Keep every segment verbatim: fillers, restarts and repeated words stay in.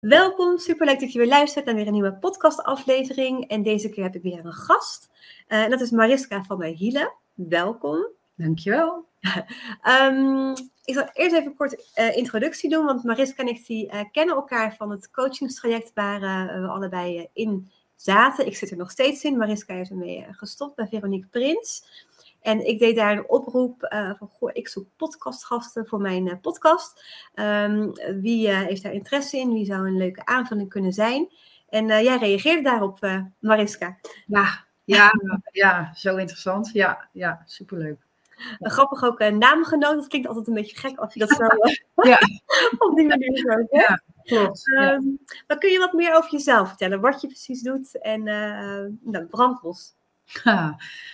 Welkom, superleuk dat je weer luistert naar weer een nieuwe podcastaflevering. En deze keer heb ik weer een gast. Uh, en dat is Mariska van der Hielen. Welkom. Dankjewel. um, ik zal eerst even een korte uh, introductie doen, want Mariska en ik die, uh, kennen elkaar van het coachingstraject waar uh, we allebei uh, in zaten. Ik zit er nog steeds in. Mariska is ermee uh, gestopt bij Veronique Prins. En ik deed daar een oproep uh, van, goh, ik zoek podcastgasten voor mijn uh, podcast. Um, wie uh, heeft daar interesse in? Wie zou een leuke aanvulling kunnen zijn? En uh, jij reageerde daarop, uh, Mariska. Ja, ja, ja, zo interessant. Ja, ja, superleuk. Ja. Grappig ook een naamgenoot. Dat klinkt altijd een beetje gek als je dat zo uh, ja. op die manier zo zegt. Ja, klopt. Ja. Um, maar kun je wat meer over jezelf vertellen? Wat je precies doet en uh, nou, brand los. Ja.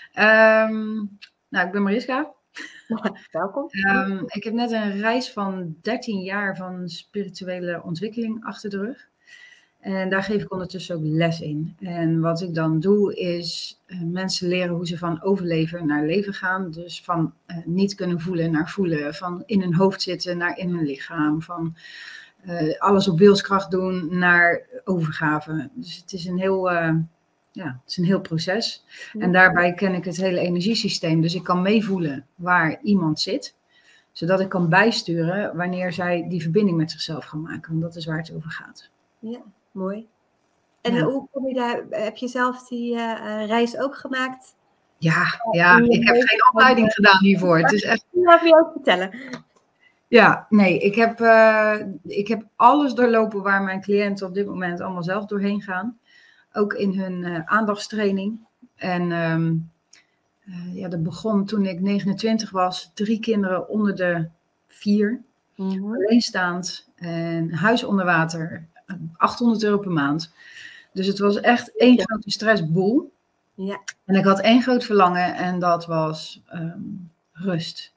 Um, nou, ik ben Mariska. Welkom. Um, ik heb net een reis van dertien jaar van spirituele ontwikkeling achter de rug. En daar geef ik ondertussen ook les in. En wat ik dan doe is uh, mensen leren hoe ze van overleven naar leven gaan. Dus van uh, niet kunnen voelen naar voelen. Van in hun hoofd zitten naar in hun lichaam. Van uh, alles op wilskracht doen naar overgave. Dus het is een heel... Uh, Ja, het is een heel proces. En daarbij ken ik het hele energiesysteem. Dus ik kan meevoelen waar iemand zit. Zodat ik kan bijsturen wanneer zij die verbinding met zichzelf gaan maken. Want dat is waar het over gaat. Ja, mooi. En ja. hoe kom je daar? Heb je zelf die uh, reis ook gemaakt? Ja, ja, ik heb geen opleiding gedaan hiervoor. Het is echt... Laat me je ook vertellen. Ja, nee, ik heb, uh, ik heb alles doorlopen waar mijn cliënten op dit moment allemaal zelf doorheen gaan. Ook in hun uh, aandachtstraining. En um, uh, ja, dat begon toen ik negenentwintig was. Drie kinderen onder de vier. Mm-hmm. Alleenstaand. En huis onder water. achthonderd euro per maand. Dus het was echt één ja. grote stressboel. Ja. En ik had één groot verlangen. En dat was um, rust.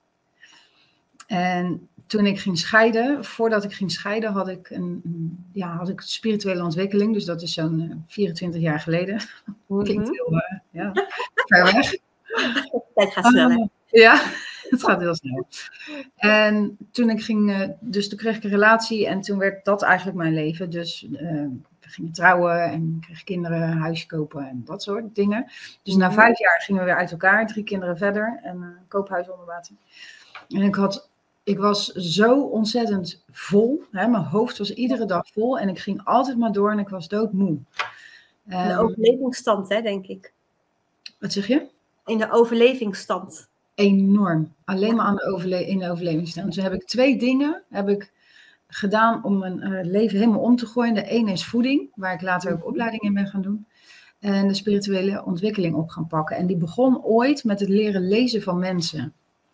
En toen ik ging scheiden, voordat ik ging scheiden, had ik een, ja, had ik spirituele ontwikkeling. Dus dat is zo'n uh, vierentwintig jaar geleden. Mm-hmm. Klinkt heel uh, ja, ver weg. Het gaat snel, hè? Uh, ja, het gaat heel snel. En toen ik ging, uh, dus toen kreeg ik een relatie en toen werd dat eigenlijk mijn leven. Dus uh, we gingen trouwen en kreeg kinderen, huisje kopen en dat soort dingen. Dus mm-hmm. na vijf jaar gingen we weer uit elkaar, drie kinderen verder en uh, koophuis onder water. En ik had... Ik was zo ontzettend vol. Hè? Mijn hoofd was iedere dag vol. En ik ging altijd maar door en ik was doodmoe. In de um, overlevingsstand, hè, denk ik. Wat zeg je? In de overlevingsstand. Enorm. Alleen maar aan de overle- in de overlevingsstand. Dus heb ik twee dingen heb ik gedaan om mijn uh, leven helemaal om te gooien. De ene is voeding, waar ik later ook opleiding in ben gaan doen. En de spirituele ontwikkeling op gaan pakken. En die begon ooit met het leren lezen van mensen.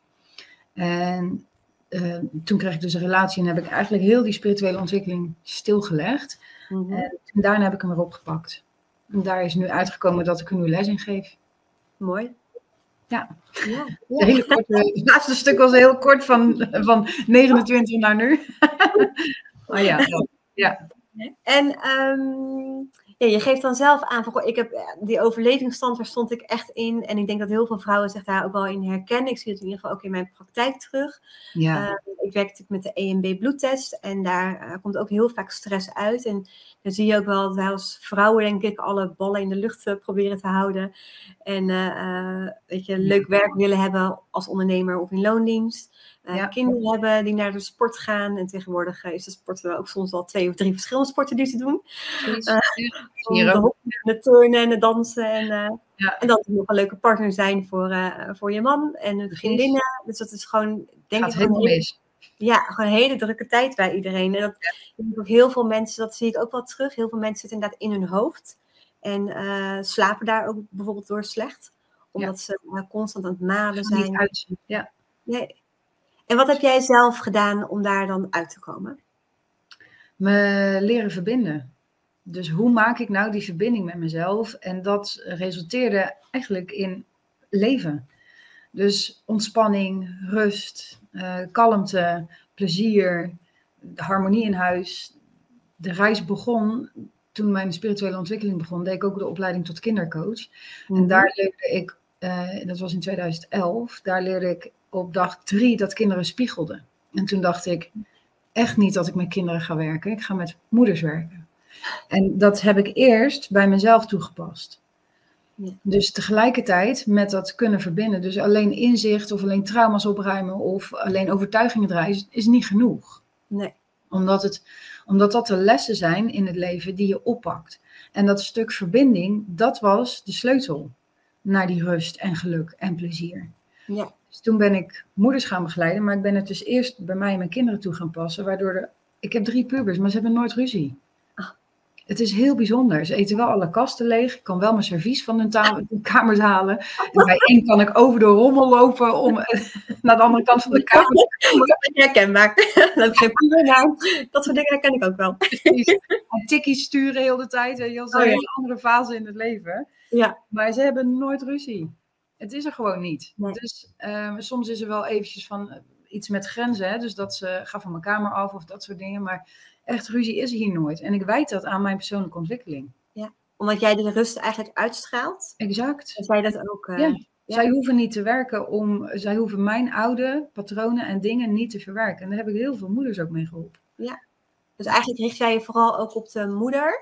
En... Uh, toen kreeg ik dus een relatie en heb ik eigenlijk heel die spirituele ontwikkeling stilgelegd. Mm-hmm. En toen daarna heb ik hem weer opgepakt. En daar is nu uitgekomen dat ik er nu les in geef. Mooi. Ja. ja. ja. Hele korte, het laatste stuk was heel kort van, van negenentwintig naar nu. Maar ja, dat, ja. En um, ja, je geeft dan zelf aan van, goh, ik heb die overlevingsstand, daar stond ik echt in. En ik denk dat heel veel vrouwen zich daar ook wel in herkennen. Ik zie het in ieder geval ook in mijn praktijk terug. Ja. Uh, ik werk natuurlijk met de E M B bloedtest en daar uh, komt ook heel vaak stress uit. En dan zie je ook wel dat wij als vrouwen, denk ik, alle ballen in de lucht uh, proberen te houden. En uh, uh, weet je, leuk werk willen hebben als ondernemer of in loondienst. Uh, ja. Kinderen hebben die naar de sport gaan. En tegenwoordig uh, is de sport ook soms al twee of drie verschillende sporten die ze doen. Uh, Hier ook. De, de turnen en de dansen. En, uh, ja. en dat het nog een leuke partner zijn voor, uh, voor je man en de vriendinnen. Dus dat is gewoon, denk Gaat ik, helemaal hele, mis. Ja, gewoon een hele drukke tijd bij iedereen. En dat ja. ook heel veel mensen, dat zie ik ook wel terug. Heel veel mensen zitten inderdaad in hun hoofd. En uh, slapen daar ook bijvoorbeeld door slecht. Omdat ja. ze uh, constant aan het malen zijn. Niet uitzien. Ja. Nee. En wat heb jij zelf gedaan om daar dan uit te komen? Me leren verbinden. Dus hoe maak ik nou die verbinding met mezelf? En dat resulteerde eigenlijk in leven. Dus ontspanning, rust, uh, kalmte, plezier, de harmonie in huis. De reis begon, toen mijn spirituele ontwikkeling begon, deed ik ook de opleiding tot kindercoach. Mm-hmm. En daar leerde ik, uh, dat was in tweeduizend elf, daar leerde ik op dag drie dat kinderen spiegelden. En toen dacht ik, echt niet dat ik met kinderen ga werken. Ik ga met moeders werken. En dat heb ik eerst bij mezelf toegepast. Ja. Dus tegelijkertijd met dat kunnen verbinden. Dus alleen inzicht of alleen trauma's opruimen of alleen overtuigingen draaien is, is niet genoeg. Nee. Omdat, het, omdat dat de lessen zijn in het leven die je oppakt. En dat stuk verbinding, dat was de sleutel naar die rust en geluk en plezier. Ja. Dus toen ben ik moeders gaan begeleiden, maar ik ben het dus eerst bij mij en mijn kinderen toe gaan passen. Waardoor de, ik heb drie pubers, maar ze hebben nooit ruzie. Het is heel bijzonder. Ze eten wel alle kasten leeg. Ik kan wel mijn servies van hun, ta- hun kamers halen. En bij één kan ik over de rommel lopen om naar de andere kant van de kamer te komen. Dat is herkenbaar. Dat heb ik geen puber naam. Dat soort dingen ken ik ook wel. En tikkies sturen heel de tijd. Dat is een Oh, ja. hele andere fase in het leven. Ja. Maar ze hebben nooit ruzie. Het is er gewoon niet. Nee. Dus uh, soms is er wel eventjes van uh, iets met grenzen. Hè? Dus dat ze ga van mijn kamer af of dat soort dingen. Maar echt ruzie is hier nooit. En ik wijd dat aan mijn persoonlijke ontwikkeling. Ja, omdat jij de rust eigenlijk uitstraalt. Exact. En zij dat ook... Uh, ja. ja. Zij hoeven niet te werken om... Zij hoeven mijn oude patronen en dingen niet te verwerken. En daar heb ik heel veel moeders ook mee geholpen. Ja. Dus eigenlijk richt jij je vooral ook op de moeder?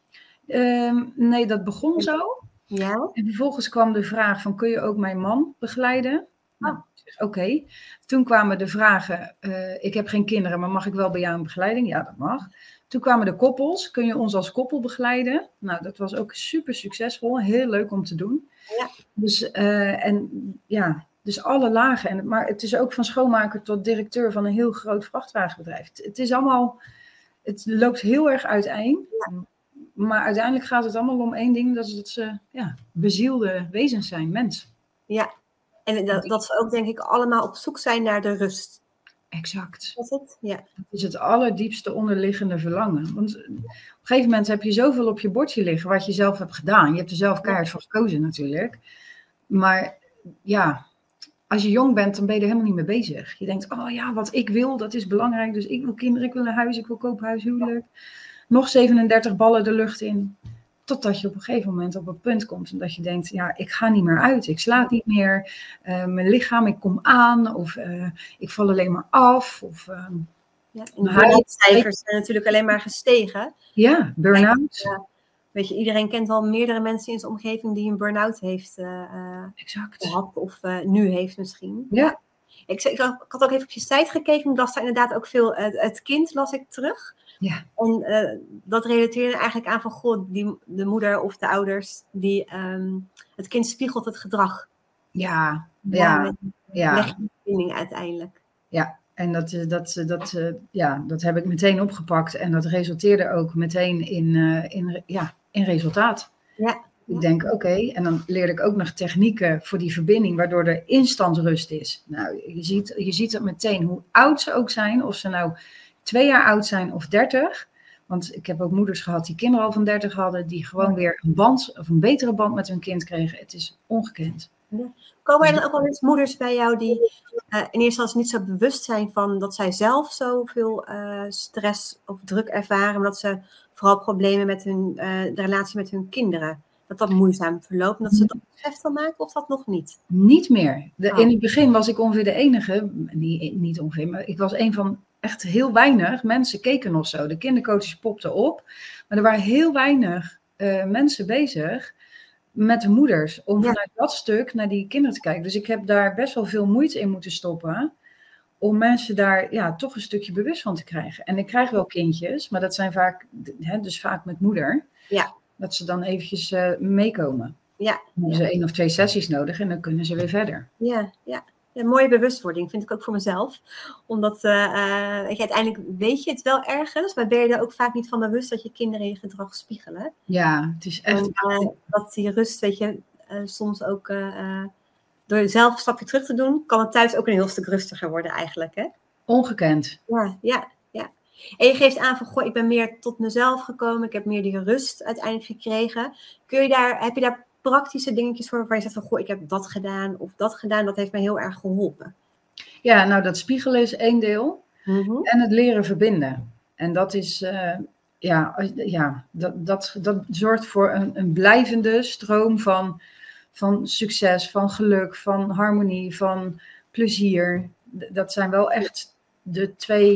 Um, nee, dat begon zo. Ja. En vervolgens kwam de vraag van, kun je ook mijn man begeleiden? Nou, oh. Oké. Okay. Toen kwamen de vragen, uh, ik heb geen kinderen, maar mag ik wel bij jou een begeleiding? Ja, dat mag. Toen kwamen de koppels, kun je ons als koppel begeleiden? Nou, dat was ook super succesvol, heel leuk om te doen. Ja. Dus, uh, en ja, dus alle lagen. En, maar het is ook van schoonmaker tot directeur van een heel groot vrachtwagenbedrijf. Het, het is allemaal, het loopt heel erg uiteen. Ja. Maar uiteindelijk gaat het allemaal om één ding, dat is dat ze ja, bezielde wezens zijn, mens. Ja, en dat, dat ze ook denk ik allemaal op zoek zijn naar de rust. Exact. Dat is het? Ja. Dat is het allerdiepste onderliggende verlangen. Want op een gegeven moment heb je zoveel op je bordje liggen wat je zelf hebt gedaan. Je hebt er zelf keihard voor gekozen natuurlijk. Maar ja, als je jong bent, dan ben je er helemaal niet mee bezig. Je denkt, oh ja, wat ik wil, dat is belangrijk. Dus ik wil kinderen, ik wil een huis, ik wil koophuis, huwelijk. Nog zevenendertig ballen de lucht in. Totdat je op een gegeven moment op een punt komt. En dat je denkt, ja, ik ga niet meer uit. Ik slaap niet meer. Uh, mijn lichaam, ik kom aan. Of uh, ik val alleen maar af. Of, uh, ja, en de burn-out-cijfers zijn natuurlijk alleen maar gestegen. Ja, burn-out. Uh, weet je, iedereen kent wel meerdere mensen in zijn omgeving die een burn-out heeft uh, exact. gehad. Of uh, nu heeft misschien. Ja. Ik, ik, ik had ook even op je site gekeken. Ik las daar inderdaad ook veel. Uh, het kind las ik terug. Ja. En uh, dat relateerde eigenlijk aan van, goh, die, de moeder of de ouders, die um, het kind spiegelt het gedrag. Ja, ja, ja. ja. Leg je de verbinding uiteindelijk. Ja, en dat, dat, dat, uh, ja, dat heb ik meteen opgepakt en dat resulteerde ook meteen in, uh, in, ja, in resultaat. Ja. Ik denk, oké, okay, en dan leerde ik ook nog technieken voor die verbinding, waardoor er instant rust is. Nou, je ziet, je ziet het meteen, hoe oud ze ook zijn, of ze nou twee jaar oud zijn of dertig. Want ik heb ook moeders gehad die kinderen al van dertig hadden, die gewoon weer een band of een betere band met hun kind kregen. Het is ongekend. Ja. Komen er dan ook wel eens moeders bij jou die uh, in eerste instantie niet zo bewust zijn van dat zij zelf zoveel uh, stress of druk ervaren, maar dat ze vooral problemen met hun, uh, de relatie met hun kinderen, dat dat moeizaam verloopt en dat ze dat besef van maken of dat nog niet? Niet meer. De, oh. In het begin was ik ongeveer de enige, niet, niet ongeveer, maar ik was een van echt heel weinig mensen keken nog zo. De kindercoaches popten op, maar er waren heel weinig uh, mensen bezig met de moeders om ja. vanuit dat stuk naar die kinderen te kijken. Dus ik heb daar best wel veel moeite in moeten stoppen om mensen daar ja, toch een stukje bewust van te krijgen. En ik krijg wel kindjes, maar dat zijn vaak, hè, dus vaak met moeder, ja. dat ze dan eventjes uh, meekomen. Ja. Dan hebben ja. ze één of twee sessies nodig en dan kunnen ze weer verder. Ja, ja. Ja, mooie bewustwording vind ik ook voor mezelf. Omdat uh, uh, weet je, uiteindelijk weet je het wel ergens, maar ben je er ook vaak niet van bewust dat je kinderen je gedrag spiegelen. Ja, het is echt... En, uh, dat die rust, weet je, uh, soms ook uh, uh, door zelf een stapje terug te doen, kan het thuis ook een heel stuk rustiger worden eigenlijk, hè? Ongekend. Ja, ja, ja. En je geeft aan van, goh, ik ben meer tot mezelf gekomen, ik heb meer die rust uiteindelijk gekregen. Kun je daar, heb je daar praktische dingetjes voor waar je zegt van, goh, ik heb dat gedaan of dat gedaan, dat heeft mij heel erg geholpen? Ja, nou dat spiegelen is één deel. Mm-hmm. En het leren verbinden. En dat is, uh, ja, ja dat, dat, dat zorgt voor een, een blijvende stroom van, van succes, van geluk, van harmonie, van plezier. Dat zijn wel echt de twee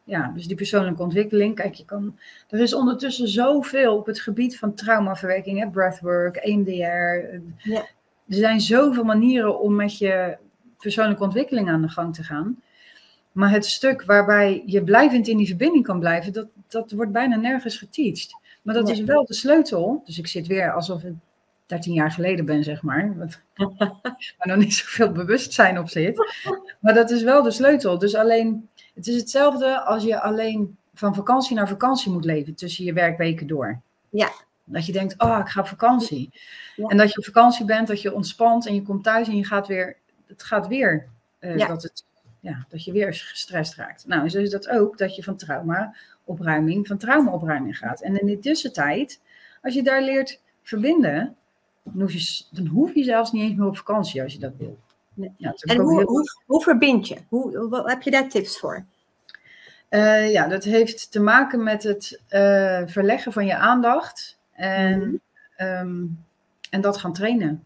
Ja, dus die persoonlijke ontwikkeling. Kijk, je kan, er is ondertussen zoveel op het gebied van traumaverwerking, hè, breathwork, E M D R. Ja. Er zijn zoveel manieren om met je persoonlijke ontwikkeling aan de gang te gaan. Maar het stuk waarbij je blijvend in die verbinding kan blijven, dat, dat wordt bijna nergens geteacht. Maar dat Ja. is wel de sleutel. Dus ik zit weer alsof ik dertien jaar geleden ben, zeg maar. Wat, waar nog niet zoveel bewustzijn op zit. Maar dat is wel de sleutel. Dus alleen, het is hetzelfde als je alleen van vakantie naar vakantie moet leven tussen je werkweken door. Ja. Dat je denkt, oh, ik ga op vakantie. Ja. En dat je op vakantie bent, dat je ontspant en je komt thuis en je gaat weer, het gaat weer, uh, Ja. dat, het, ja, dat je weer gestrest raakt. Nou, zo is dat ook, dat je van traumaopruiming, van traumaopruiming gaat. En in de tussentijd, als je daar leert verbinden, dan hoef je, dan hoef je zelfs niet eens meer op vakantie als je dat wil. Nee. Ja, dat En ook hoe, heel... hoe, hoe verbind je? Hoe, hoe, heb je daar tips voor? Uh, ja, dat heeft te maken met het uh, verleggen van je aandacht en, mm. um, en dat gaan trainen.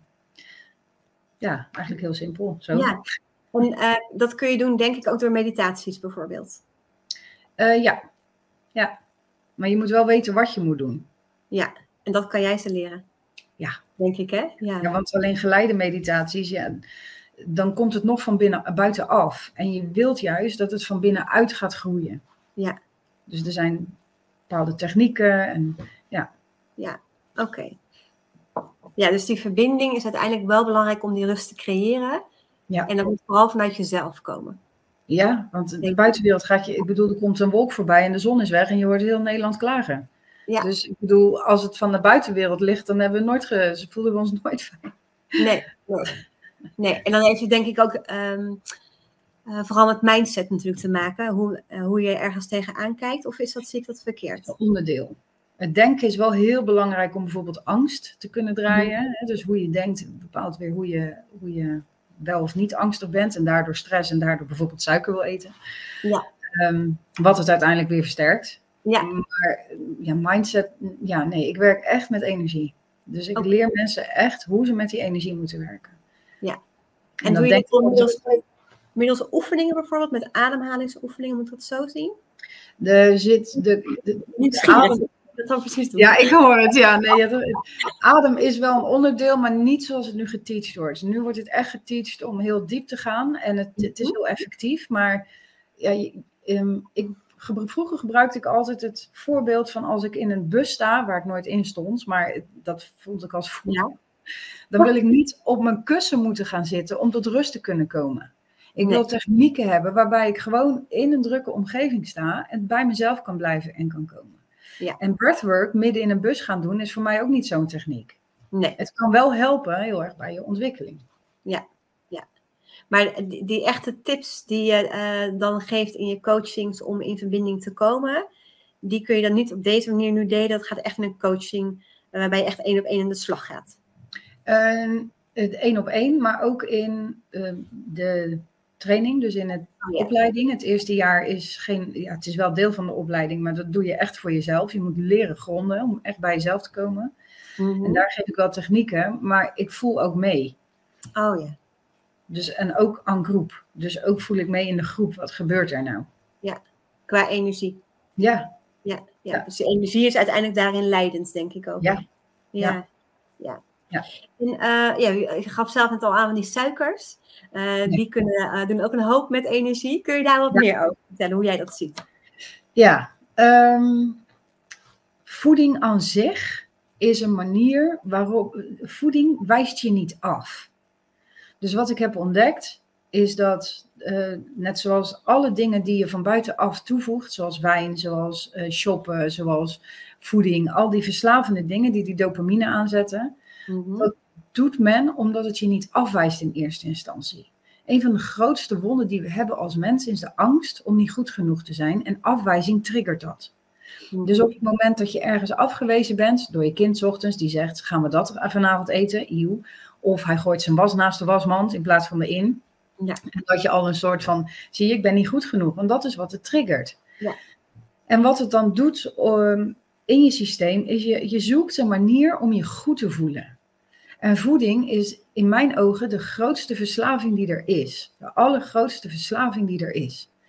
Ja, eigenlijk heel simpel. Zo. Ja, en uh, dat kun je doen denk ik ook door meditaties bijvoorbeeld. Uh, ja. ja, maar je moet wel weten wat je moet doen. Ja, en dat kan jij ze leren. Ja. Denk ik, hè? Ja, ja want alleen geleide meditaties, ja, dan komt het nog van binnen, buitenaf. En je wilt juist dat het van binnenuit gaat groeien. Ja. Dus er zijn bepaalde technieken en ja. Ja, oké. Okay. Ja, dus die verbinding is uiteindelijk wel belangrijk om die rust te creëren. Ja. En dat moet vooral vanuit jezelf komen. Ja, want de buitenwereld gaat je, ik bedoel, er komt een wolk voorbij en de zon is weg en je hoort heel Nederland klagen. Ja. Dus ik bedoel, als het van de buitenwereld ligt, dan hebben we nooit ge, ze voelen we ons nooit fijn. Nee, nee. nee. En dan heeft het denk ik ook um, uh, vooral met mindset natuurlijk te maken. Hoe, uh, hoe je ergens tegenaan kijkt. Of is dat, zie ik dat verkeerd? Een onderdeel. Het denken is wel heel belangrijk om bijvoorbeeld angst te kunnen draaien. Mm-hmm. Dus hoe je denkt bepaalt weer hoe je, hoe je wel of niet angstig bent. En daardoor stress en daardoor bijvoorbeeld suiker wil eten. Ja. Um, wat het uiteindelijk weer versterkt. Ja. Maar ja, mindset, ja nee, ik werk echt met energie. Dus ik okay. leer mensen echt hoe ze met die energie moeten werken. Ja. En, en doe je dat middels, middels oefeningen bijvoorbeeld, met ademhalingsoefeningen, moet ik dat zo zien? Er zit de, de, Niet de adem... Dat dan precies doen. Ja, ik hoor het. Ja, nee, het, adem is wel een onderdeel, maar niet zoals het nu geteacht wordt. Nu wordt het echt geteacht om heel diep te gaan en het, het is heel effectief. Maar ja, um, ik, vroeger gebruikte ik altijd het voorbeeld van als ik in een bus sta, waar ik nooit in stond, maar dat vond ik als voelen. Ja. Dan wil ik niet op mijn kussen moeten gaan zitten om tot rust te kunnen komen. Ik nee. wil technieken hebben waarbij ik gewoon in een drukke omgeving sta en bij mezelf kan blijven en kan komen. Ja. En breathwork midden in een bus gaan doen is voor mij ook niet zo'n techniek. Nee. Het kan wel helpen heel erg bij je ontwikkeling. Ja, ja. Maar die, die echte tips die je uh, dan geeft in je coachings om in verbinding te komen, die kun je dan niet op deze manier nu delen. Dat gaat echt in een coaching uh, waarbij je echt één op één aan de slag gaat. Uh, het één op één, maar ook in uh, de training, dus in de oh, ja. opleiding. Het eerste jaar is geen, ja, het is wel deel van de opleiding, maar dat doe je echt voor jezelf. Je moet leren gronden om echt bij jezelf te komen. Mm-hmm. En daar geef ik wel technieken, maar ik voel ook mee. Oh ja. Dus, en ook aan groep. Dus ook voel ik mee in de groep. Wat gebeurt er nou? Ja, qua energie. Ja. Ja, ja. ja. Dus de energie is uiteindelijk daarin leidend, denk ik ook. Ja. Ja. Ja. ja. ja. En, uh, ja, je gaf zelf net al aan van die suikers. Uh, nee. Die kunnen uh, doen ook een hoop met energie. Kun je daar wat ja. meer over vertellen, hoe jij dat ziet? Ja. Um, voeding aan zich is een manier waarop... Voeding wijst je niet af. Dus wat ik heb ontdekt is dat, uh, net zoals alle dingen die je van buitenaf toevoegt, zoals wijn, zoals uh, shoppen, zoals voeding, al die verslavende dingen die die dopamine aanzetten, mm-hmm. dat doet men omdat het je niet afwijst in eerste instantie. Een van de grootste wonden die we hebben als mensen is de angst om niet goed genoeg te zijn en afwijzing triggert dat. Mm-hmm. Dus op het moment dat je ergens afgewezen bent door je kind 's ochtends die zegt, gaan we dat vanavond eten? Eeuw. Of hij gooit zijn was naast de wasmand in plaats van erin. Ja. En dat je al een soort van, zie je, ik ben niet goed genoeg. Want dat is wat het triggert. Ja. En wat het dan doet um, in je systeem, is je, je zoekt een manier om je goed te voelen. En voeding is in mijn ogen de grootste verslaving die er is. De allergrootste verslaving die er is.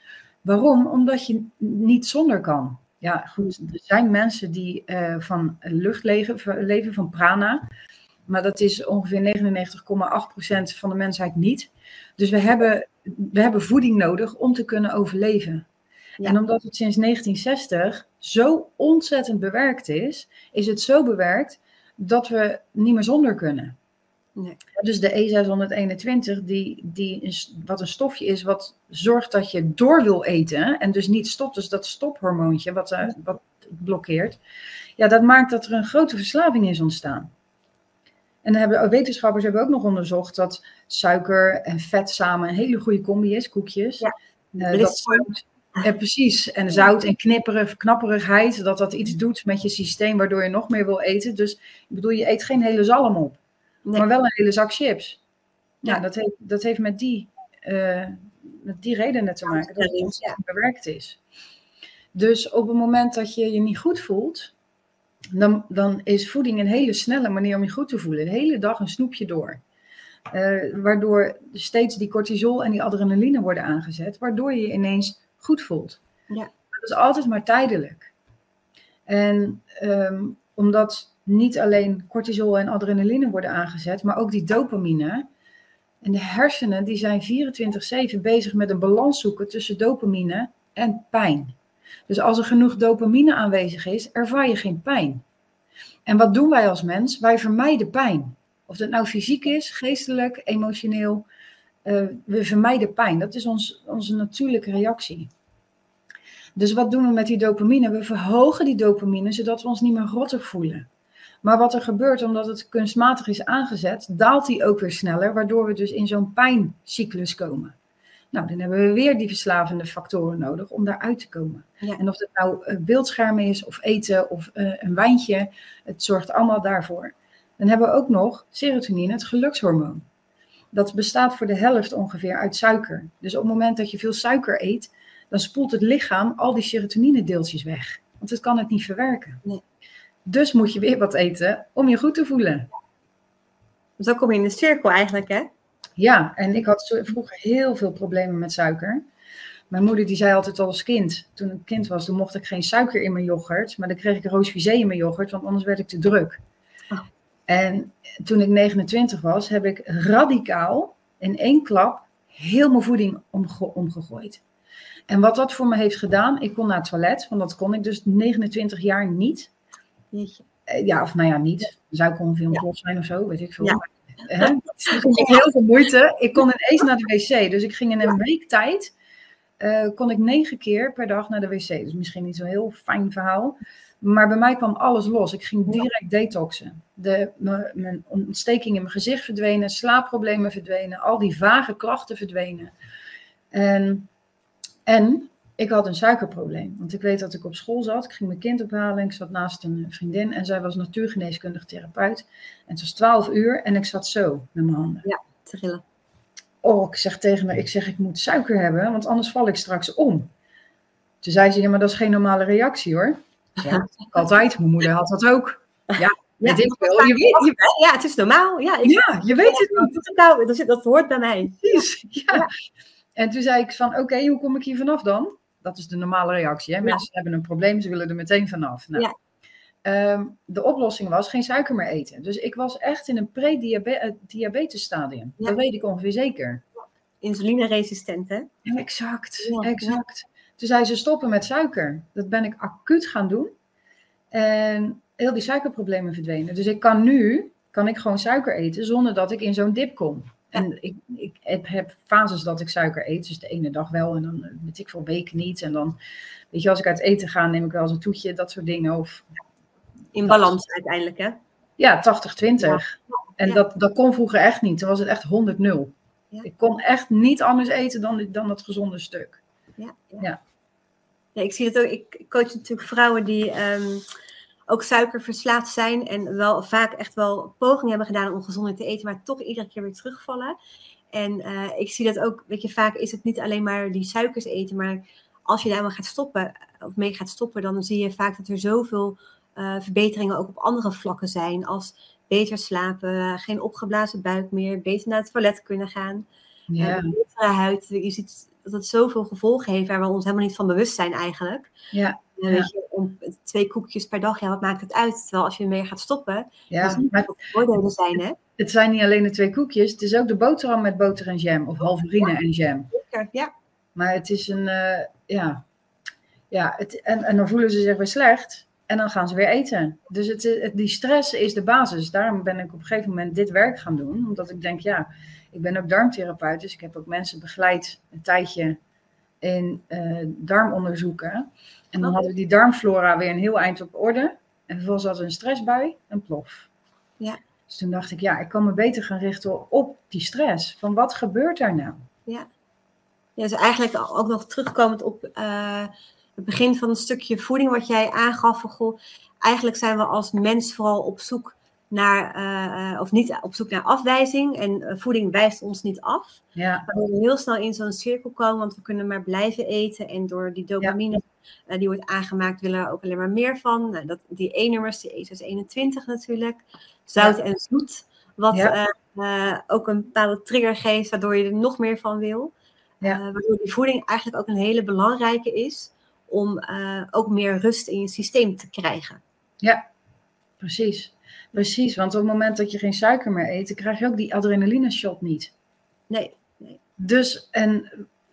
Waarom? Omdat je niet zonder kan. Ja, goed, er zijn mensen die uh, van lucht leven, leven, van prana. Maar dat is ongeveer negenennegentig komma acht procent van de mensheid niet. Dus we hebben, we hebben voeding nodig om te kunnen overleven. Ja. En omdat het sinds negentien zestig zo ontzettend bewerkt is, is het zo bewerkt dat we niet meer zonder kunnen. Nee. Dus de E zeshonderdeenentwintig, die, die is, wat een stofje is, wat zorgt dat je door wil eten en dus niet stopt. Dus dat stophormoontje wat, uh, wat blokkeert, ja, dat maakt dat er een grote verslaving is ontstaan. En dan hebben, wetenschappers hebben ook nog onderzocht dat suiker en vet samen een hele goede combi is, koekjes. Ja, uh, dat zout, uh, precies, en zout en knipperig, knapperigheid, dat dat iets doet met je systeem waardoor je nog meer wil eten. Dus ik bedoel, je eet geen hele zalm op. Nee. Maar wel een hele zak chips. Ja, ja. Dat, heeft, dat heeft met die, uh, met die redenen te maken. Dat het ontzettend ja. bewerkt is. Dus op het moment dat je je niet goed voelt, dan, dan is voeding een hele snelle manier om je goed te voelen. De hele dag een snoepje door. Uh, waardoor steeds die cortisol en die adrenaline worden aangezet. Waardoor je je ineens goed voelt. Ja. Dat is altijd maar tijdelijk. En um, omdat niet alleen cortisol en adrenaline worden aangezet, maar ook die dopamine. En de hersenen die zijn vierentwintig zeven bezig met een balans zoeken tussen dopamine en pijn. Dus als er genoeg dopamine aanwezig is, ervaar je geen pijn. En wat doen wij als mens? Wij vermijden pijn. Of dat nou fysiek is, geestelijk, emotioneel. Uh, we vermijden pijn. Dat is ons, onze natuurlijke reactie. Dus wat doen we met die dopamine? We verhogen die dopamine, zodat we ons niet meer rottig voelen. Maar wat er gebeurt, omdat het kunstmatig is aangezet, daalt die ook weer sneller, waardoor we dus in zo'n pijncyclus komen. Nou, dan hebben we weer die verslavende factoren nodig om daaruit te komen. Ja. En of het nou beeldschermen is, of eten, of uh, een wijntje, het zorgt allemaal daarvoor. Dan hebben we ook nog serotonine, het gelukshormoon. Dat bestaat voor de helft ongeveer uit suiker. Dus op het moment dat je veel suiker eet, dan spoelt het lichaam al die serotonine-deeltjes weg. Want het kan het niet verwerken. Nee. Dus moet je weer wat eten om je goed te voelen. Dus dan kom je in de cirkel eigenlijk, hè? Ja, en ik had vroeger heel veel problemen met suiker. Mijn moeder die zei altijd al als kind, toen ik kind was, toen mocht ik geen suiker in mijn yoghurt. Maar dan kreeg ik roze visé in mijn yoghurt, want anders werd ik te druk. Oh. En toen ik negenentwintig was, heb ik radicaal in één klap heel mijn voeding omge- omgegooid. En wat dat voor me heeft gedaan, ik kon naar het toilet, want dat kon ik dus negenentwintig jaar niet. Ja, of nou ja, niet. Zou ik ongeveer ontploft zijn of zo, weet ik veel. Ja. He? Dus ik had heel veel moeite. Ik kon ineens naar de wc. Dus ik ging in een week tijd, uh, kon ik negen keer per dag naar de wc. Dus misschien niet zo'n heel fijn verhaal. Maar bij mij kwam alles los. Ik ging direct detoxen. De, mijn ontsteking in mijn gezicht verdwenen, slaapproblemen verdwenen, al die vage klachten verdwenen. En, en ik had een suikerprobleem. Want ik weet dat ik op school zat. Ik ging mijn kind ophalen. Ik zat naast een vriendin. En zij was natuurgeneeskundig therapeut. En het was twaalf uur. En ik zat zo met mijn handen. Ja, trillen. Oh, ik zeg tegen haar. Ik zeg, ik moet suiker hebben. Want anders val ik straks om. Toen zei ze, ja, maar dat is geen normale reactie hoor. Ja, altijd. Mijn moeder had dat ook. Ja, ja, ik wel. Je weet, je, ja, het is normaal. Ja, ik, ja je weet het niet. Dat, dat, dat hoort bij mij. Precies, ja. Ja. En toen zei ik van, oké, okay, hoe kom ik hier vanaf dan? Dat is de normale reactie. Hè? Ja. Mensen hebben een probleem, ze willen er meteen vanaf. Nou, ja. um, de oplossing was geen suiker meer eten. Dus ik was echt in een pre-diabetes stadium. Ja. Dat weet ik ongeveer zeker. Insulineresistent, hè? Ja, exact, ja. exact. Toen zei ze stoppen met suiker. Dat ben ik acuut gaan doen. En heel die suikerproblemen verdwenen. Dus ik kan nu, kan ik gewoon suiker eten zonder dat ik in zo'n dip kom. En ik, ik heb, heb fases dat ik suiker eet. Dus de ene dag wel en dan weet ik veel weken niet. En dan, weet je, als ik uit eten ga, neem ik wel eens een toetje, dat soort dingen. Of, in balans dat, uiteindelijk, hè? Ja, tachtig twintig. Ja. En ja. dat, dat kon vroeger echt niet. Toen was het echt honderd nul. Ja. Ik kon echt niet anders eten dan, dan dat gezonde stuk. Ja, ja. ja. ja ik zie het ook. Ik coach natuurlijk vrouwen die um, ook suikerverslaafd zijn en wel vaak echt wel pogingen hebben gedaan om gezonder te eten, maar toch iedere keer weer terugvallen. En uh, ik zie dat ook, weet je, vaak is het niet alleen maar die suikers eten, maar als je daar maar gaat stoppen, of mee gaat stoppen, dan zie je vaak dat er zoveel uh, verbeteringen ook op andere vlakken zijn, als beter slapen, geen opgeblazen buik meer, beter naar het toilet kunnen gaan, ja. uh, betere huid. Je ziet dat het zoveel gevolgen heeft waar we ons helemaal niet van bewust zijn eigenlijk. Ja. Uh, ja. weet je, om twee koekjes per dag, ja, wat maakt het uit? Terwijl als je ermee gaat stoppen, Ja, dat is niet maar wat de voordelen zijn, hè? Het zijn niet alleen de twee koekjes, het is ook de boterham met boter en jam. Of halverine ja, en jam. Zeker, ja. Maar het is een, uh, ja... ja het, en, en dan voelen ze zich weer slecht. En dan gaan ze weer eten. Dus het, het, die stress is de basis. Daarom ben ik op een gegeven moment dit werk gaan doen. Omdat ik denk, ja, ik ben ook darmtherapeut. Dus ik heb ook mensen begeleid een tijdje in uh, darmonderzoeken. En dan hadden we die darmflora weer een heel eind op orde. En vervolgens hadden we een stressbui en plof. Ja. Dus toen dacht ik, ja, ik kan me beter gaan richten op die stress. Van wat gebeurt daar nou? Ja, ja, dus eigenlijk ook nog terugkomend op uh, het begin van een stukje voeding wat jij aangaf. Van, goh, eigenlijk zijn we als mens vooral op zoek naar, uh, of niet op zoek naar afwijzing. En uh, voeding wijst ons niet af. Ja. Waardoor we heel snel in zo'n cirkel komen, want we kunnen maar blijven eten. En door die dopamine ja. uh, die wordt aangemaakt, willen we ook alleen maar meer van. Nou, dat, die E-nummers, die E zes eenentwintig natuurlijk. Zout ja. en zoet. Wat ja. uh, uh, ook een bepaalde trigger geeft, waardoor je er nog meer van wil. Ja. Uh, waardoor die voeding eigenlijk ook een hele belangrijke is om uh, ook meer rust in je systeem te krijgen. Ja, precies. Precies, want op het moment dat je geen suiker meer eet, dan krijg je ook die adrenaline shot niet. Nee. nee. Dus, en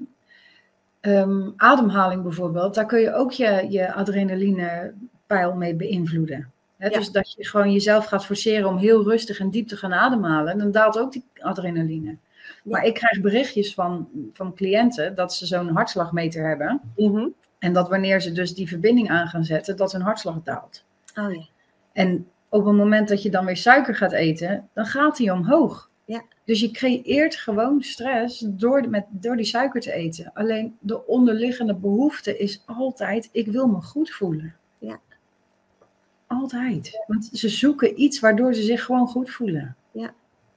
um, ademhaling bijvoorbeeld, daar kun je ook je, je adrenaline peil mee beïnvloeden. He, ja. Dus dat je gewoon jezelf gaat forceren om heel rustig en diep te gaan ademhalen. Dan daalt ook die adrenaline. Ja. Maar ik krijg berichtjes van, van cliënten dat ze zo'n hartslagmeter hebben. Mm-hmm. En dat wanneer ze dus die verbinding aan gaan zetten, dat hun hartslag daalt. Oh, ja. En op het moment dat je dan weer suiker gaat eten, dan gaat die omhoog. Ja. Dus je creëert gewoon stress door, met, door die suiker te eten. Alleen de onderliggende behoefte is altijd, ik wil me goed voelen. Ja. Altijd. Want ze zoeken iets waardoor ze zich gewoon goed voelen. Ja.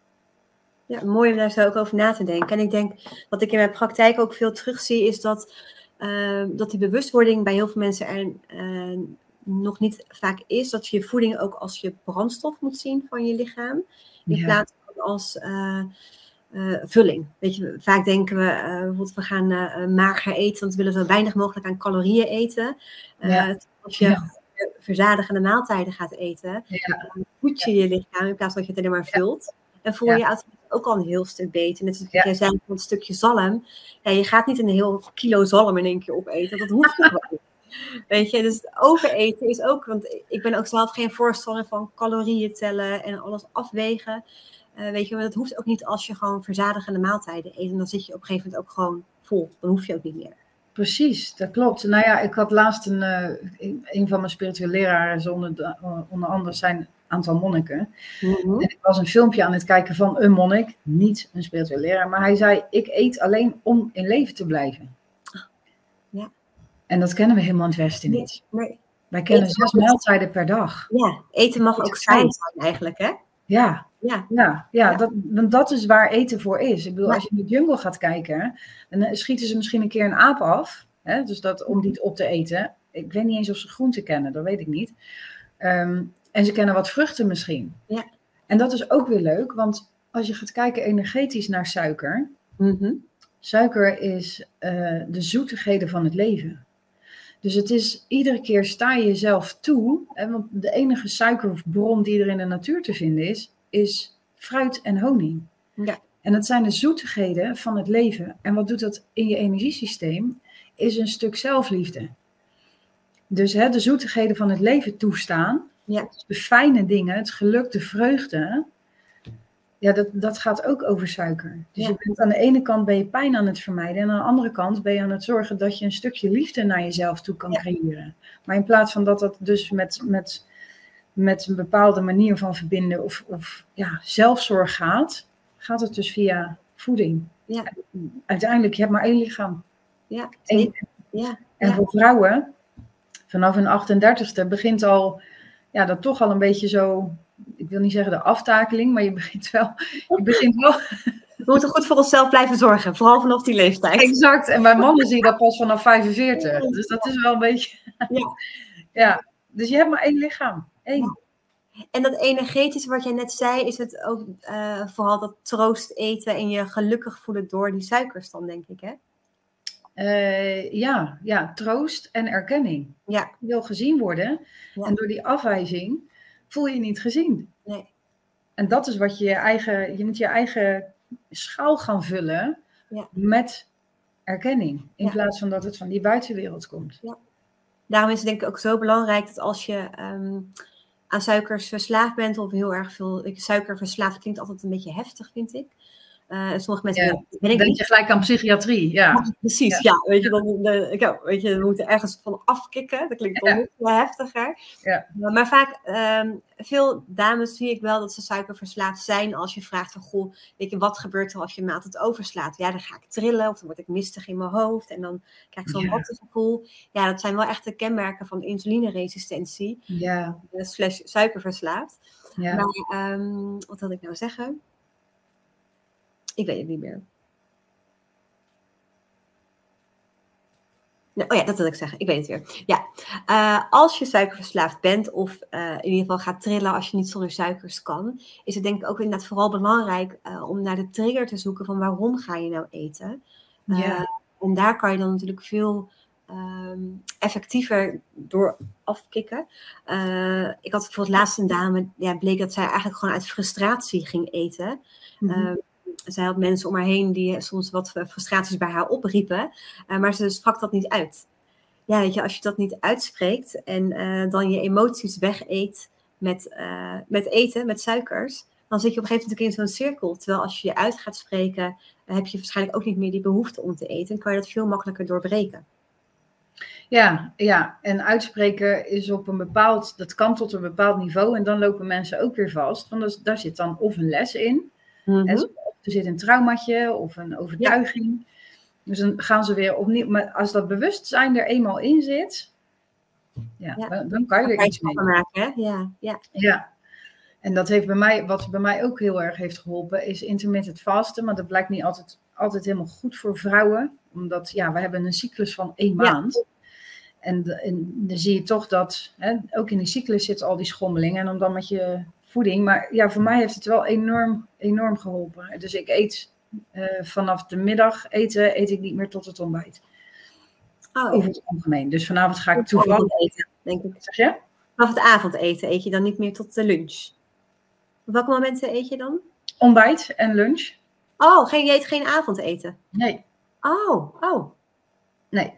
Ja, mooi om daar zo ook over na te denken. En ik denk, wat ik in mijn praktijk ook veel terugzie, is dat, uh, dat die bewustwording bij heel veel mensen er uh, nog niet vaak is. Dat je je voeding ook als je brandstof moet zien van je lichaam. In ja. plaats van als uh, uh, vulling. Weet je, vaak denken we, uh, bijvoorbeeld we gaan uh, mager eten, want we willen zo weinig mogelijk aan calorieën eten. Uh, ja. Als je ja. verzadigende maaltijden gaat eten, ja. dan voed je je lichaam in plaats van dat je het alleen maar vult. Ja. En voel je ja. automatisch ook al een heel stuk beter. Net zoals ja. jij zei van een stukje zalm. Ja, je gaat niet een heel kilo zalm in één keer opeten. Dat hoeft gewoon niet. Weet je, dus overeten is ook, want ik ben ook zelf geen voorstander van calorieën tellen en alles afwegen. Uh, weet je, maar dat hoeft ook niet als je gewoon verzadigende maaltijden eet. En dan zit je op een gegeven moment ook gewoon vol. Dan hoef je ook niet meer. Precies, dat klopt. Nou ja, ik had laatst een, uh, een van mijn spirituele leraren, onder, onder andere zijn aantal monniken. Mm-hmm. En ik was een filmpje aan het kijken van een monnik, niet een spirituele leraar, maar hij zei, ik eet alleen om in leven te blijven. Ja. En dat kennen we helemaal in het Westen nee, niet. Nee. Wij kennen eten zes maaltijden per dag. Ja, eten mag ook saai zijn eigenlijk, hè? Ja, ja, ja, ja, ja. Dat, want dat is waar eten voor is. Ik bedoel, ja. als je in de jungle gaat kijken, dan schieten ze misschien een keer een aap af. Hè? Dus dat, om die op te eten. Ik weet niet eens of ze groenten kennen, dat weet ik niet. Um, en ze kennen wat vruchten misschien. Ja. En dat is ook weer leuk, want als je gaat kijken energetisch naar suiker. Mm-hmm. Suiker is uh, de zoetigheden van het leven. Dus het is, iedere keer sta je jezelf toe, hè, want de enige suikerbron die er in de natuur te vinden is, is fruit en honing. Ja. En dat zijn de zoetigheden van het leven. En wat doet dat in je energiesysteem? Is een stuk zelfliefde. Dus hè, de zoetigheden van het leven toestaan, ja. de fijne dingen, het geluk, de vreugde, ja, dat, dat gaat ook over suiker. Dus ja. je bent, aan de ene kant ben je pijn aan het vermijden en aan de andere kant ben je aan het zorgen dat je een stukje liefde naar jezelf toe kan ja. creëren. Maar in plaats van dat dat dus met, met, met een bepaalde manier van verbinden of, of ja, zelfzorg gaat, gaat het dus via voeding. Ja. Uiteindelijk, je hebt maar één lichaam. Ja. Eén. Ja. En ja. voor vrouwen, vanaf hun achtendertigste begint al, ja, dat toch al een beetje zo, ik wil niet zeggen de aftakeling, maar je begint wel, je begint wel. We moeten goed voor onszelf blijven zorgen, vooral vanaf die leeftijd. Exact, en bij mannen zie je dat pas vanaf vijfenveertig, dus dat is wel een beetje, ja. ja, dus je hebt maar één lichaam, één. Ja. En dat energetische wat jij net zei, is het ook uh, vooral dat troost eten en je gelukkig voelen door die suikers dan, denk ik, hè? Uh, ja, ja, troost en erkenning. Ja. Je wil gezien worden. Ja. En door die afwijzing voel je je niet gezien. Nee. En dat is wat je je eigen... Je moet je eigen schaal gaan vullen ja. met erkenning. In ja. plaats van dat het van die buitenwereld komt. Ja. Daarom is het denk ik ook zo belangrijk dat als je um, aan suikers verslaafd bent... of heel erg veel... Suiker verslaafd klinkt altijd een beetje heftig, vind ik. Uh, sommige mensen ja, ben ik denk niet. Je gelijk aan psychiatrie, ja. ja precies, ja. ja. Weet je, dan, de, ja, weet je, we moeten ergens van afkicken. Dat klinkt dan ja. nog heftiger. Ja. Maar, maar vaak, um, veel dames zie ik wel dat ze suikerverslaafd zijn als je vraagt van, goh, weet je, wat gebeurt er als je maat het overslaat? Ja, dan ga ik trillen of dan word ik mistig in mijn hoofd en dan krijg ik zo'n wattengevoel. Ja, dat zijn wel echt de kenmerken van insulineresistentie. Ja. Slash suikerverslaafd. Ja. Maar, um, wat wil ik nou zeggen? Ik weet het niet meer. Nou, oh ja, dat wil ik zeggen. Ik weet het weer. Ja, uh, als je suikerverslaafd bent of uh, in ieder geval gaat trillen als je niet zonder suikers kan, is het denk ik ook inderdaad vooral belangrijk uh, om naar de trigger te zoeken van waarom ga je nou eten. Uh, ja. En daar kan je dan natuurlijk veel um, effectiever door afkicken. Uh, ik had bijvoorbeeld laatst een dame, ja, bleek dat zij eigenlijk gewoon uit frustratie ging eten. Mm-hmm. Uh, Zij had mensen om haar heen die soms wat frustraties bij haar opriepen. Uh, maar ze sprak dat niet uit. Ja, weet je, als je dat niet uitspreekt en uh, dan je emoties wegeet met, uh, met eten, met suikers, dan zit je op een gegeven moment in zo'n cirkel. Terwijl als je je uit gaat spreken, uh, heb je waarschijnlijk ook niet meer die behoefte om te eten. En kan je dat veel makkelijker doorbreken. Ja, ja, en uitspreken is op een bepaald, dat kan tot een bepaald niveau. En dan lopen mensen ook weer vast. Want daar zit dan of een les in. Mm-hmm. En er zit een traumaatje of een overtuiging. Ja. Dus dan gaan ze weer opnieuw. Maar als dat bewustzijn er eenmaal in zit, ja, ja. Dan, dan kan je dan er kan iets je mee maken. Hè? Ja, ja. ja. En dat heeft bij mij, wat bij mij ook heel erg heeft geholpen, is intermittent fasten. Maar dat blijkt niet altijd, altijd helemaal goed voor vrouwen. Omdat, ja, we hebben een cyclus van één maand. Ja. En, en dan zie je toch dat, hè, ook in die cyclus zit al die schommeling. En om dan met je voeding, maar ja, voor mij heeft het wel enorm, enorm geholpen. Dus ik eet uh, vanaf de middag eten, eet ik niet meer tot het ontbijt. Oh, ja. Over het algemeen. Dus vanavond ga ik toevallig eten, denk ik. Zeg je? Vanaf het avondeten eet je dan niet meer tot de lunch. Op welke momenten eet je dan? Ontbijt en lunch. Oh, geen, je eet geen avondeten? Nee. Oh, oh. Nee.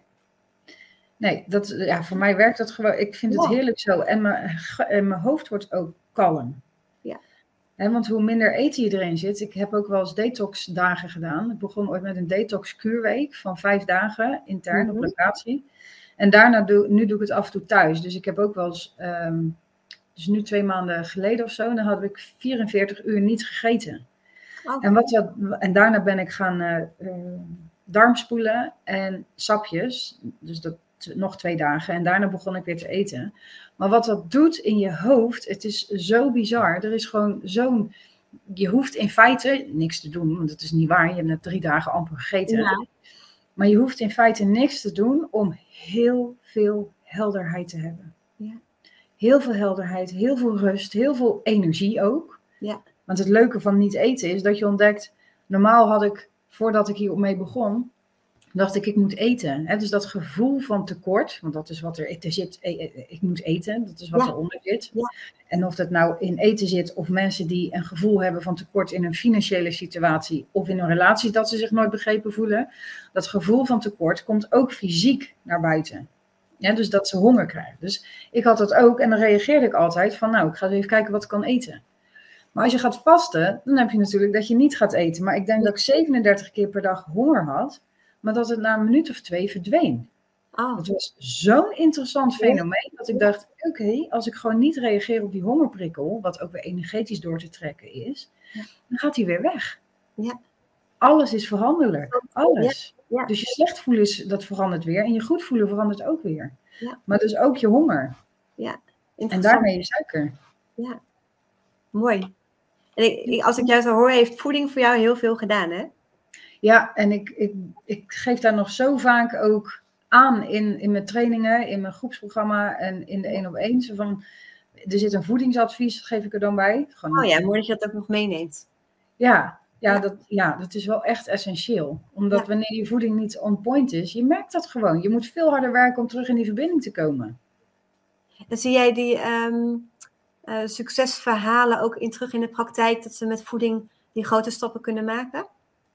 Nee, dat, ja, voor mij werkt dat gewoon. Ik vind het wow. heerlijk zo. En mijn, en mijn hoofd wordt ook kalm. Ja. He, want hoe minder eten je erin zit. Ik heb ook wel eens detox dagen gedaan. Ik begon ooit met een detox kuurweek van vijf dagen intern mm-hmm. op locatie. En daarna doe, nu doe ik het af en toe thuis. Dus ik heb ook wel eens, um, dus nu twee maanden geleden of zo, dan had ik vierenveertig uur niet gegeten. Oh. En, wat dat, en daarna ben ik gaan uh, uh, darmspoelen en sapjes. Dus dat nog twee dagen. En daarna begon ik weer te eten. Maar wat dat doet in je hoofd, het is zo bizar. Er is gewoon zo'n... Je hoeft in feite niks te doen, want dat is niet waar. Je hebt net drie dagen amper gegeten. Ja. Maar je hoeft in feite niks te doen om heel veel helderheid te hebben. Ja. Heel veel helderheid, heel veel rust, heel veel energie ook. Ja. Want het leuke van niet eten is dat je ontdekt... Normaal had ik, voordat ik hiermee begon... dacht ik, ik moet eten. Hè? Dus dat gevoel van tekort, want dat is wat er, er zit, ik moet eten, dat is wat ja. eronder zit. Ja. En of dat nou in eten zit, of mensen die een gevoel hebben van tekort in een financiële situatie, of in een relatie dat ze zich nooit begrepen voelen, dat gevoel van tekort komt ook fysiek naar buiten. Ja, dus dat ze honger krijgen. Dus ik had dat ook en dan reageerde ik altijd van, nou, ik ga even kijken wat ik kan eten. Maar als je gaat vasten, dan heb je natuurlijk dat je niet gaat eten. Maar ik denk dat ik zevenendertig keer per dag honger had, maar dat het na een minuut of twee verdween. Oh. Het was zo'n interessant fenomeen dat ik dacht, oké, okay, als ik gewoon niet reageer op die hongerprikkel, wat ook weer energetisch door te trekken is, ja. dan gaat die weer weg. Ja. Alles is veranderlijk, alles. Ja. Ja. Dus je slecht voelen, is, dat verandert weer en je goed voelen verandert ook weer. Ja. Maar dus ook je honger. Ja. En daarmee je suiker. Ja, mooi. En ik, ik, als ik jou zo hoor, heeft voeding voor jou heel veel gedaan, hè? Ja, en ik, ik, ik geef daar nog zo vaak ook aan in, in mijn trainingen, in mijn groepsprogramma en in de één op één. Zo van, er zit een voedingsadvies, dat geef ik er dan bij. Gewoon, oh ja, mooi dat je dat ook nog meeneemt. Ja, Ja, Ja. dat, ja, dat is wel echt essentieel. Omdat Ja. wanneer je voeding niet on point is, je merkt dat gewoon. Je moet veel harder werken om terug in die verbinding te komen. En zie jij die um, uh, succesverhalen ook in terug in de praktijk, dat ze met voeding die grote stappen kunnen maken?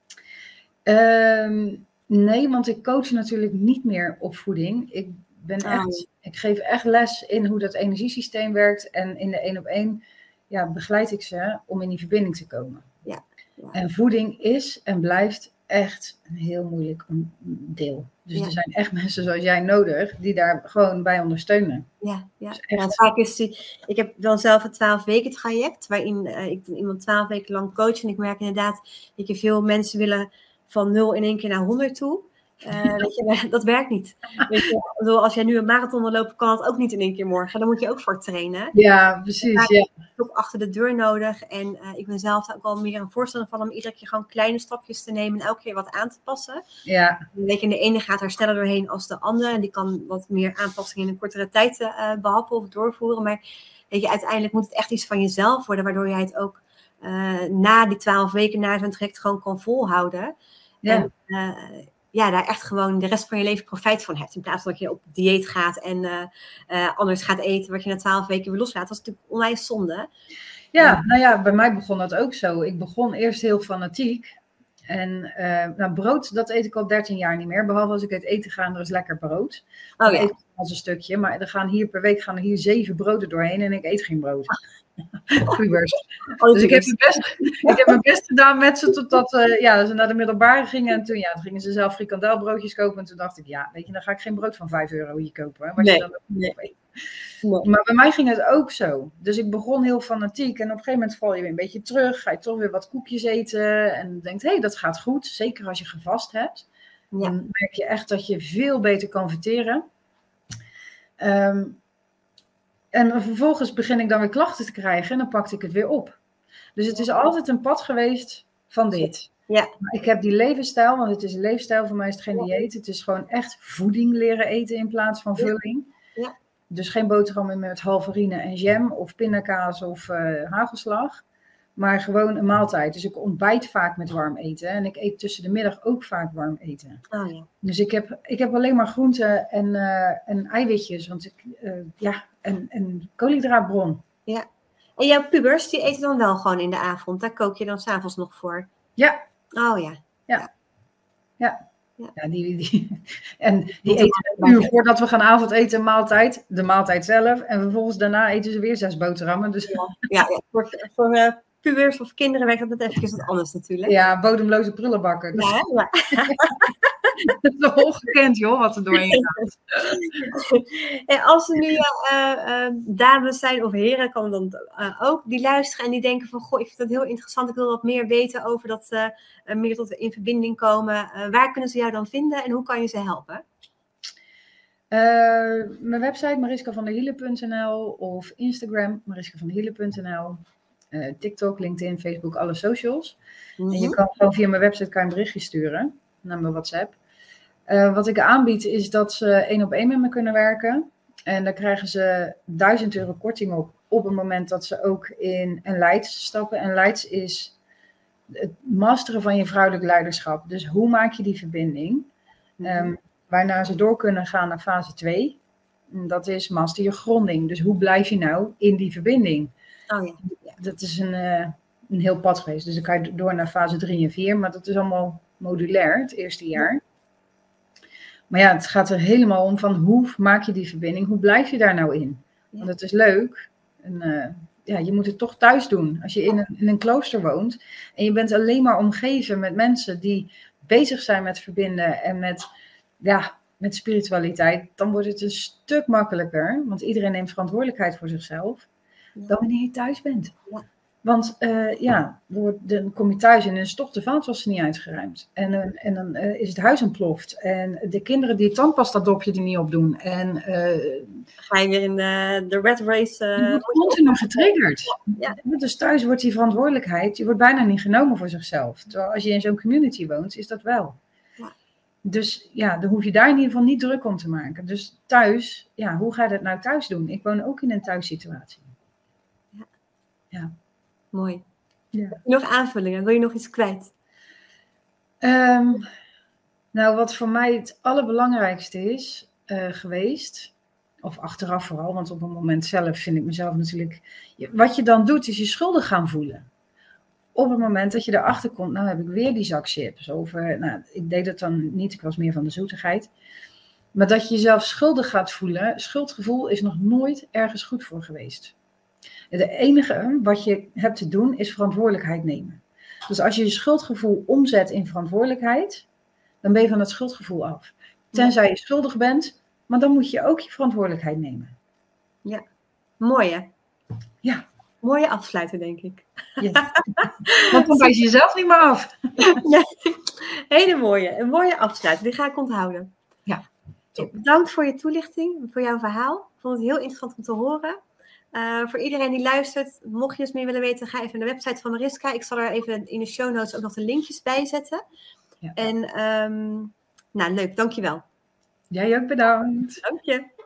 Um, nee, want ik coach natuurlijk niet meer op voeding. Ik ben Oh. echt, ik geef echt les in hoe dat energiesysteem werkt. En in de één op één ja, begeleid ik ze om in die verbinding te komen. Ja. Ja. En voeding is en blijft echt een heel moeilijk deel. Dus ja. Er zijn echt mensen zoals jij nodig die daar gewoon bij ondersteunen. Ja, ja. Dus echt... ja vaak is die, ik heb dan zelf een twaalf weken traject waarin uh, ik iemand twaalf weken lang coach. En ik merk inderdaad dat je veel mensen willen van nul in één keer naar honderd toe. Uh, weet je, dat werkt niet. Weet je, als jij nu een marathon wil lopen, kan het ook niet in één keer morgen. Daar moet je ook voor trainen. Ja, precies. Ja. Ook achter de deur nodig. En uh, ik ben zelf ook al meer een voorstander van om iedere keer gewoon kleine stapjes te nemen en elke keer wat aan te passen. Ja. Weet je, de ene gaat er sneller doorheen als de andere. En die kan wat meer aanpassingen in een kortere tijd uh, behappen of doorvoeren. Maar weet je, uiteindelijk moet het echt iets van jezelf worden, waardoor jij het ook uh, na die twaalf weken na zo'n traject gewoon kan volhouden. Ja. En, uh, ja, daar echt gewoon de rest van je leven profijt van hebt. In plaats van dat je op dieet gaat en uh, uh, anders gaat eten wat je na twaalf weken weer loslaat. Dat is natuurlijk onwijs zonde. Ja, uh, nou ja, bij mij begon dat ook zo. Ik begon eerst heel fanatiek. En uh, nou, brood, dat eet ik al dertien jaar niet meer. Behalve als ik uit eten ga en er is lekker brood. Dan oh, ja. eet ik als een stukje. Maar er gaan hier per week gaan er hier zeven broden doorheen en ik eet geen brood. Pubers. Oh, dus ik heb, best, ik heb mijn best gedaan met ze totdat uh, ja, ze naar de middelbare gingen. En toen, ja, toen gingen ze zelf frikandelbroodjes kopen. En toen dacht ik, ja, weet je, dan ga ik geen brood van vijf euro hier kopen. Hè, wat nee, je dan ook nee. nee. Maar bij mij ging het ook zo. Dus ik begon heel fanatiek. En op een gegeven moment val je weer een beetje terug. Ga je toch weer wat koekjes eten. En denkt, hé, hey, dat gaat goed. Zeker als je gevast hebt. Ja. Dan merk je echt dat je veel beter kan verteren. Um, En vervolgens begin ik dan weer klachten te krijgen en dan pakte ik het weer op. Dus het is altijd een pad geweest van dit. Ja. Maar ik heb die levensstijl, want het is een leefstijl, voor mij is het geen dieet. Het is gewoon echt voeding leren eten in plaats van vulling. Ja. Dus geen boterhammen met halverine en jam of pindakaas of uh, hagelslag. Maar gewoon een maaltijd. Dus ik ontbijt vaak met warm eten. En ik eet tussen de middag ook vaak warm eten. Oh, ja. Dus ik heb, ik heb alleen maar groenten en, uh, en eiwitjes. Want ik, uh, ja, en, en koolhydraatbron. Ja. En jouw pubers, die eten dan wel gewoon in de avond. Daar kook je dan 's avonds nog voor. Ja. Oh ja. Ja. Ja. Ja. Ja, die, die, en die eten een uur voordat we gaan avondeten een maaltijd. De maaltijd zelf. En vervolgens daarna eten ze weer zes boterhammen. Dus... Ja, ja, ja. Voor, voor uh, pubers of kinderen werkt dat net eventjes wat anders natuurlijk. Ja, bodemloze prullenbakken. Dus... Ja, ja. Dat is toch ongekend, joh, wat er doorheen gaat. En als er nu uh, uh, dames zijn of heren, kan dan uh, ook, die luisteren en die denken van, goh, ik vind dat heel interessant, ik wil wat meer weten over dat uh, uh, meer tot in verbinding komen. Uh, waar kunnen ze jou dan vinden en hoe kan je ze helpen? Uh, mijn website mariska van der hielen punt n l of Instagram mariska van der hielen punt n l. Uh, TikTok, LinkedIn, Facebook, alle socials. Mm-hmm. En je kan gewoon via mijn website kan je een berichtje sturen naar mijn WhatsApp. Uh, wat ik aanbied is dat ze één op één met me kunnen werken. En daar krijgen ze duizend euro korting op. Op het moment dat ze ook in een Leids stappen. En Leids is het masteren van je vrouwelijk leiderschap. Dus hoe maak je die verbinding? Mm-hmm. Um, waarna ze door kunnen gaan naar fase twee. En dat is master je gronding. Dus hoe blijf je nou in die verbinding? Oh ja. Dat is een, uh, een heel pad geweest. Dus dan kan je door naar fase drie en vier. Maar dat is allemaal modulair het eerste jaar. Maar ja, het gaat er helemaal om van hoe maak je die verbinding? Hoe blijf je daar nou in? Want het is leuk. En, uh, ja, je moet het toch thuis doen. Als je in een, in een klooster woont en je bent alleen maar omgeven met mensen die bezig zijn met verbinden en met, ja, met spiritualiteit, dan wordt het een stuk makkelijker. Want iedereen neemt verantwoordelijkheid voor zichzelf. Dan wanneer je thuis bent. Ja. Want uh, ja, dan kom je thuis en dan is toch de vaatwasser niet uitgeruimd. En, uh, en dan uh, is het huis ontploft. En de kinderen die het tandpasta-dopje er niet op doen. En uh, ga je weer in de, de red race. Uh, je wordt continu getriggerd. Ja. Dus thuis wordt die verantwoordelijkheid, die wordt bijna niet genomen voor zichzelf. Terwijl als je in zo'n community woont, is dat wel. Ja. Dus ja, dan hoef je daar in ieder geval niet druk om te maken. Dus thuis, ja, hoe ga je dat nou thuis doen? Ik woon ook in een thuissituatie. Ja. Ja. Mooi. Ja. Heb je nog aanvullingen? Wil je nog iets kwijt? Um, nou, wat voor mij het allerbelangrijkste is uh, geweest, of achteraf vooral, want op het moment zelf vind ik mezelf natuurlijk... Wat je dan doet, is je schuldig gaan voelen. Op het moment dat je erachter komt, nou heb ik weer die zak chips. Over, nou, ik deed het dan niet, ik was meer van de zoetigheid. Maar dat je jezelf schuldig gaat voelen, schuldgevoel is nog nooit ergens goed voor geweest. Het enige wat je hebt te doen, is verantwoordelijkheid nemen. Dus als je je schuldgevoel omzet in verantwoordelijkheid, dan ben je van het schuldgevoel af. Tenzij je schuldig bent, maar dan moet je ook je verantwoordelijkheid nemen. Ja, mooi hè? Ja. Mooie afsluiten, denk ik. Yes. Want dan wijs je jezelf niet meer af. Ja, hele mooie. Een mooie afsluiting. Die ga ik onthouden. Ja. Top. Bedankt voor je toelichting, voor jouw verhaal. Ik vond het heel interessant om te horen. Uh, voor iedereen die luistert, mocht je dus meer willen weten, ga even naar de website van Mariska. Ik zal er even in de show notes ook nog de linkjes bij zetten. Ja. En um, nou, leuk. Dankjewel. Jij ook bedankt. Dank je.